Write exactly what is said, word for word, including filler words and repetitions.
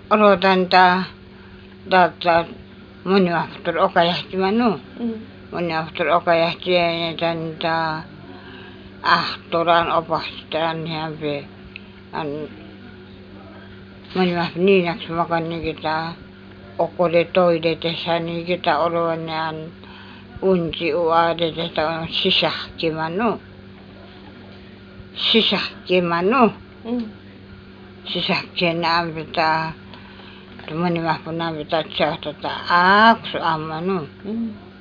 orotan ta data moni after okayahti manu moni after okayahti tanta ahtoran opastan habe an moni niinaks makani kita okole toide tesani kita oronan unji uade teta sisahki manu sisahki manu sisahki nambeta moni mahpuna beta cha ta aks amanu